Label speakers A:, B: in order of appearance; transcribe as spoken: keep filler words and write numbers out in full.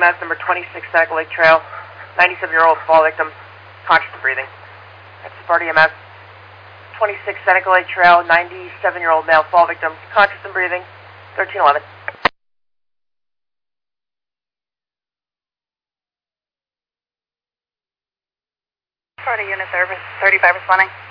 A: M S number twenty-six Seneca Lake Trail, ninety-seven-year-old fall victim, conscious and breathing. That's Sparty M S, twenty-six Seneca Lake Trail, ninety-seven-year-old male fall victim, conscious and breathing, thirteen eleven.
B: Sparty Unit Service, thirty-five responding.